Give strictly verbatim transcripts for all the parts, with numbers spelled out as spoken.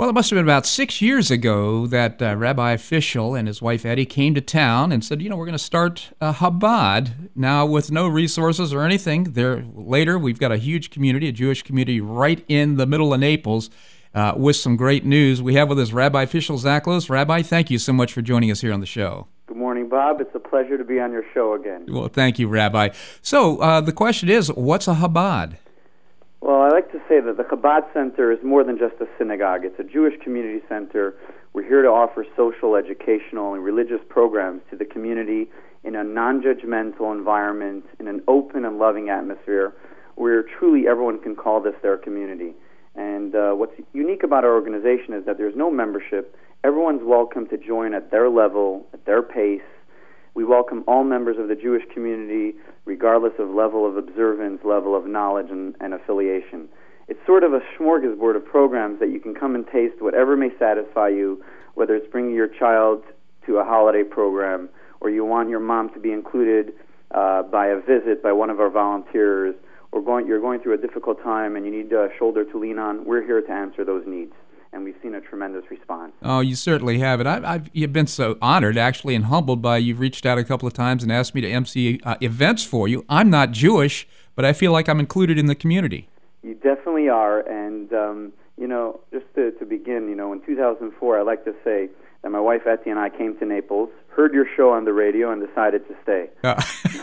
Well, it must have been about six years ago that uh, Rabbi Fischel and his wife Eddie came to town and said, you know, we're going to start uh, Chabad. Now, with no resources or anything, there later we've got a huge community, a Jewish community right in the middle of Naples uh, with some great news. We have with us Rabbi Fischel Zaklos. Rabbi, thank you so much for joining us here on the show. Good morning, Bob. It's a pleasure to be on your show again. Well, thank you, Rabbi. So uh, the question is, what's a Chabad? Well, I like to say that the Chabad Center is more than just a synagogue. It's a Jewish community center. We're here to offer social, educational, and religious programs to the community in a non-judgmental environment, in an open and loving atmosphere, where truly everyone can call this their community. And uh, what's unique about our organization is that there's no membership. Everyone's welcome to join at their level, at their pace. We welcome all members of the Jewish community, regardless of level of observance, level of knowledge, and, and affiliation. It's sort of a smorgasbord of programs that you can come and taste whatever may satisfy you, whether it's bringing your child to a holiday program, or you want your mom to be included uh, by a visit by one of our volunteers, or going, you're going through a difficult time and you need a shoulder to lean on. We're here to answer those needs. And we've seen a tremendous response. Oh, you certainly have it. I've, I've you've been so honored, actually, and humbled by you've reached out a couple of times and asked me to emcee uh, events for you. I'm not Jewish, but I feel like I'm included in the community. You definitely are, and um, you know, just to, to begin, you know, in two thousand four, I like to say that my wife Etty and I came to Naples, heard your show on the radio, and decided to stay. Uh,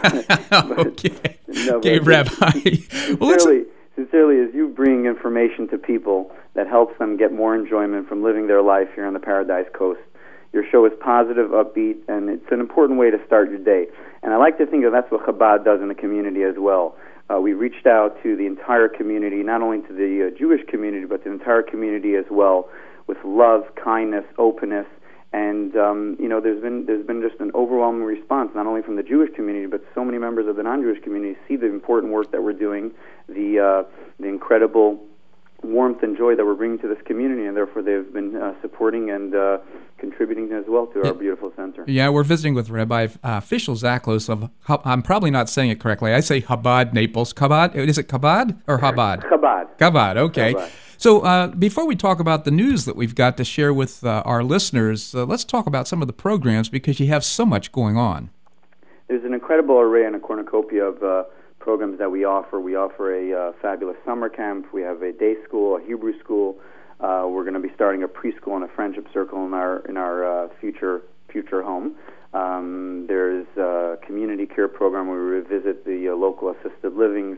but, okay, no, okay, Rabbi. Well, let's. Sincerely, sincerely, as you bring information to people that helps them get more enjoyment from living their life here on the Paradise Coast. Your show is positive, upbeat, and it's an important way to start your day. And I like to think that that's what Chabad does in the community as well. Uh, we reached out to the entire community, not only to the uh, Jewish community, but the entire community as well, with love, kindness, openness, and um, you know, there's been there's been just an overwhelming response, not only from the Jewish community, but so many members of the non-Jewish community see the important work that we're doing, the uh, the incredible warmth and joy that we're bringing to this community, and therefore they've been uh, supporting and uh, contributing as well to our beautiful center. Yeah, we're visiting with Rabbi uh, Fischel Zaklos of, I'm probably not saying it correctly, I say Chabad Naples. Chabad? Is it Chabad or Chabad? Chabad. Chabad, okay. Chabad. So uh, before we talk about the news that we've got to share with uh, our listeners, uh, let's talk about some of the programs because you have so much going on. There's an incredible array and a cornucopia of uh, programs that we offer. We offer a uh, fabulous summer camp. We have a day school, a Hebrew school. Uh, we're going to be starting a preschool and a friendship circle in our in our uh, future future home. Um, there's a community care program where we visit the uh, local assisted livings,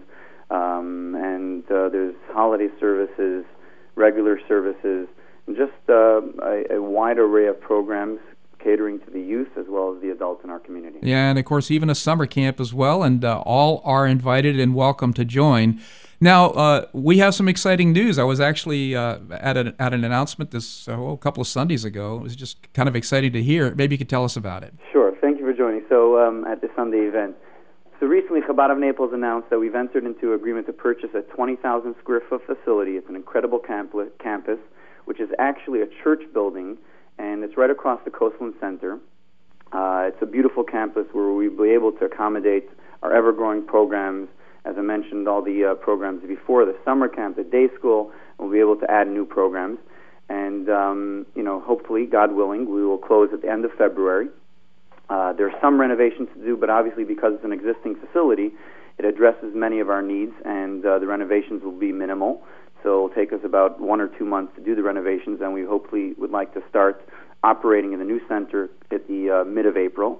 um, and uh, there's holiday services, regular services, and just uh, a, a wide array of programs catering to the youth as well as the adults in our community. Yeah, and of course even a summer camp as well, and uh, all are invited and welcome to join. Now, uh, we have some exciting news. I was actually uh, at, a, at an announcement this uh, oh, a couple of Sundays ago. It was just kind of exciting to hear. Maybe you could tell us about it. Sure. Thank you for joining. So um, at the Sunday event, so recently Chabad of Naples announced that we've entered into an agreement to purchase a twenty thousand square foot facility. It's an incredible camp- campus, which is actually a church building, and it's right across the Coastland Center. Uh, it's a beautiful campus where we'll be able to accommodate our ever-growing programs. As I mentioned, all the uh, programs before, the summer camp, the day school, we'll be able to add new programs. And, um, you know, hopefully, God willing, we will close at the end of February. Uh, there are some renovations to do, but obviously because it's an existing facility, it addresses many of our needs, and uh, the renovations will be minimal. So it'll take us about one or two months to do the renovations, and we hopefully would like to start operating in the new center at the uh, mid of April.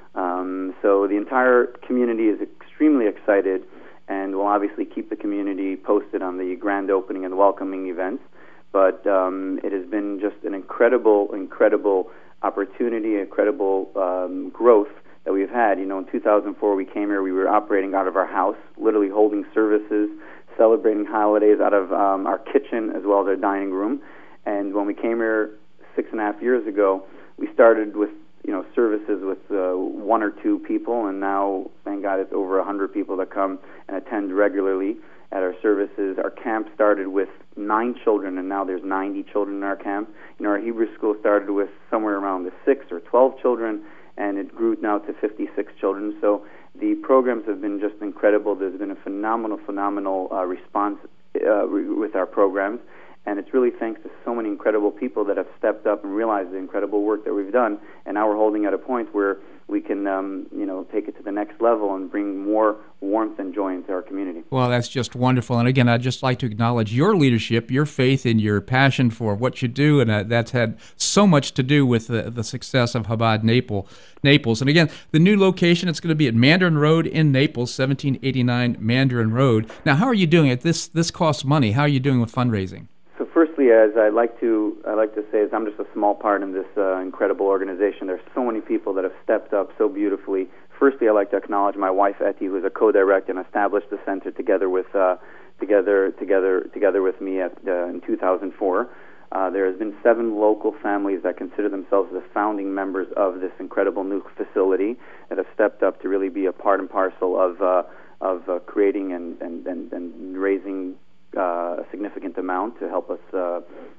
Um, so the entire community is extremely excited, and we'll obviously keep the community posted on the grand opening and welcoming events. But um, it has been just an incredible, incredible opportunity, incredible um, growth that we've had. You know, in two thousand four we came here, we were operating out of our house, literally holding services, celebrating holidays out of um, our kitchen as well as our dining room. And when we came here six and a half years ago, we started with, you know, services with uh, one or two people, and now, thank God, it's over a hundred people that come and attend regularly at our services. Our camp started with nine children, and now there's ninety children in our camp. You know, our Hebrew school started with somewhere around the six or twelve children, and it grew now to fifty-six children. So the programs have been just incredible. There's been a phenomenal, phenomenal uh, response uh, re- with our programs. And it's really thanks to so many incredible people that have stepped up and realized the incredible work that we've done. And now we're holding at a point where we can, um, you know, take it to the next level and bring more warmth and joy into our community. Well, that's just wonderful. And again, I'd just like to acknowledge your leadership, your faith, and your passion for what you do. And uh, that's had so much to do with the, the success of Chabad Naples. Naples. And again, the new location, it's going to be at Mandarin Road in Naples, seventeen eighty-nine Mandarin Road. Now, how are you doing it? This this costs money. How are you doing with fundraising? So firstly, as I like to I like to say, is I'm just a small part in this uh, incredible organization. There's so many people that have stepped up so beautifully. Firstly, I'd like to acknowledge my wife Etty, who is a co-director and established the center together with uh, together together together with me at, uh, in two thousand four. Uh, there has been seven local families that consider themselves the founding members of this incredible new facility that have stepped up to really be a part and parcel of uh, of uh, creating and and, and, and raising Uh, a significant amount to help us uh,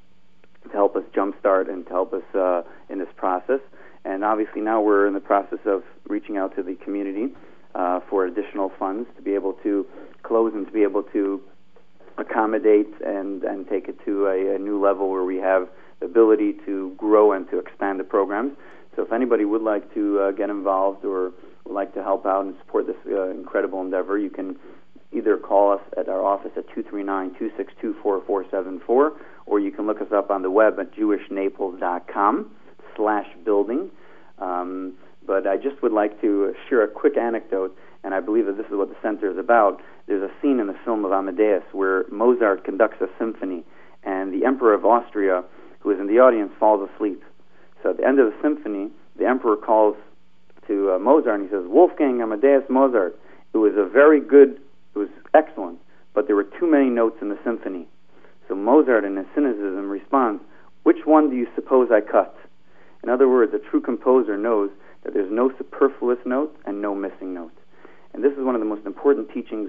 to help us jumpstart and to help us uh, in this process. And obviously now we're in the process of reaching out to the community uh, for additional funds to be able to close and to be able to accommodate and, and take it to a, a new level where we have the ability to grow and to expand the programs. So if anybody would like to uh, get involved or would like to help out and support this uh, incredible endeavor, you can either call us at our office at two three nine, two six two, four four seven four, or you can look us up on the web at jewish naples dot com slash building. Um, but I just would like to share a quick anecdote, and I believe that this is what the center is about. There's a scene in the film of Amadeus where Mozart conducts a symphony, and the Emperor of Austria, who is in the audience, falls asleep. So at the end of the symphony, the Emperor calls to uh, Mozart, and he says, "Wolfgang Amadeus Mozart, it was a very good It was excellent, but there were too many notes in the symphony." So Mozart, in his cynicism, responds, "Which one do you suppose I cut?" In other words, a true composer knows that there's no superfluous note and no missing note. And this is one of the most important teachings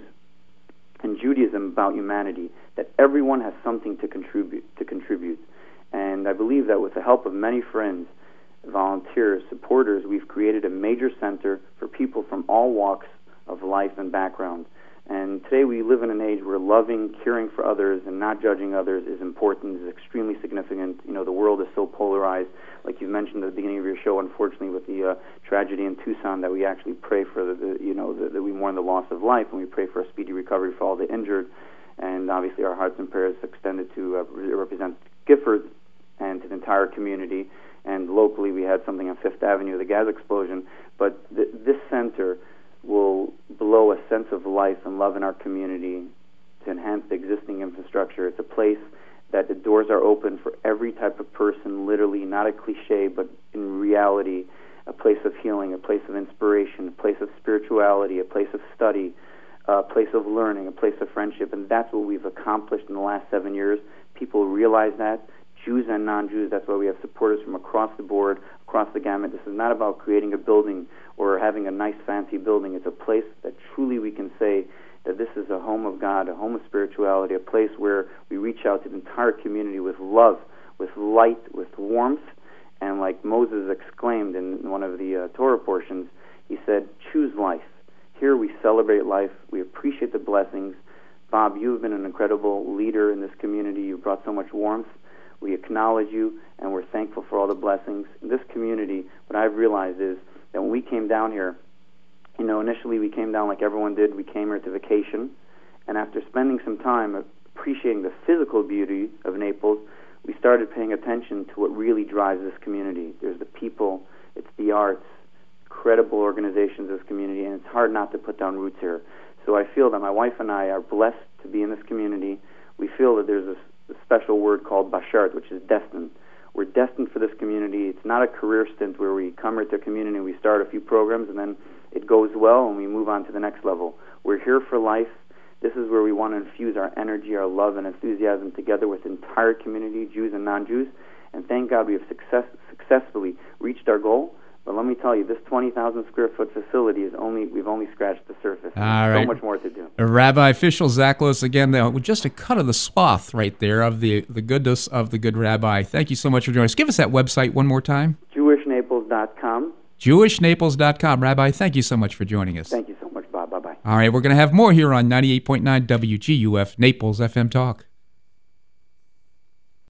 in Judaism about humanity, that everyone has something to contribute. to contribute. And I believe that with the help of many friends, volunteers, supporters, we've created a major center for people from all walks of life and background. And today we live in an age where loving, caring for others, and not judging others is important, is extremely significant. You know, the world is so polarized. Like you mentioned at the beginning of your show, unfortunately, with the uh, tragedy in Tucson, that we actually pray for the, the you know, the, that we mourn the loss of life, and we pray for a speedy recovery for all the injured. And obviously our hearts and prayers extended to uh, represent Gifford and to the entire community. And locally we had something on Fifth Avenue, the gas explosion. But th- this center will blow a sense of life and love in our community to enhance the existing infrastructure. It's a place that the doors are open for every type of person, literally, not a cliche, but in reality, a place of healing, a place of inspiration, a place of spirituality, a place of study, a place of learning, a place of friendship. And that's what we've accomplished in the last seven years. People realize that. Jews and non-Jews, that's why we have supporters from across the board, across the gamut. This is not about creating a building or having a nice fancy building. It's a place that truly we can say that this is a home of God, a home of spirituality, a place where we reach out to the entire community with love, with light, with warmth. And like Moses exclaimed in one of the uh, Torah portions, he said, "Choose life." Here we celebrate life. We appreciate the blessings. Bob, you've been an incredible leader in this community. You've brought so much warmth. We acknowledge you, and we're thankful for all the blessings. In this community, what I've realized is that when we came down here, you know, initially we came down like everyone did. We came here to vacation, and after spending some time appreciating the physical beauty of Naples, we started paying attention to what really drives this community. There's the people, it's the arts, incredible organizations of this community, and it's hard not to put down roots here. So I feel that my wife and I are blessed to be in this community. We feel that there's a a special word called bashart, which is destined. We're destined for this community. It's not a career stint where we come here to a community, we start a few programs, and then it goes well, and we move on to the next level. We're here for life. This is where we want to infuse our energy, our love, and enthusiasm together with the entire community, Jews and non-Jews. And thank God we have success, successfully reached our goal. But let me tell you, this twenty thousand square foot facility is only, we've only scratched the surface. All There's right. so much more to do. Rabbi Fischel Zachlos, again, uh, just a cut of the swath right there of the, the goodness of the good rabbi. Thank you so much for joining us. Give us that website one more time. jewish naples dot com. jewish naples dot com. Rabbi, thank you so much for joining us. Thank you so much, Bob. Bye-bye. All right, we're going to have more here on ninety-eight point nine W G U F Naples F M Talk.